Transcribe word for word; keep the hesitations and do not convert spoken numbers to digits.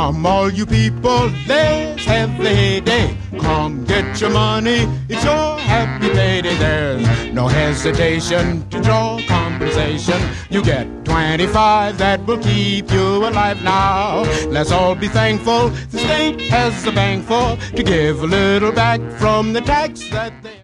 Come all you people, let's have a heyday. Come get your money, it's your happy payday. There's no hesitation to draw compensation. You get twenty-five, that will keep you alive now. Let's all be thankful the state has the bank for to give a little back from the tax that they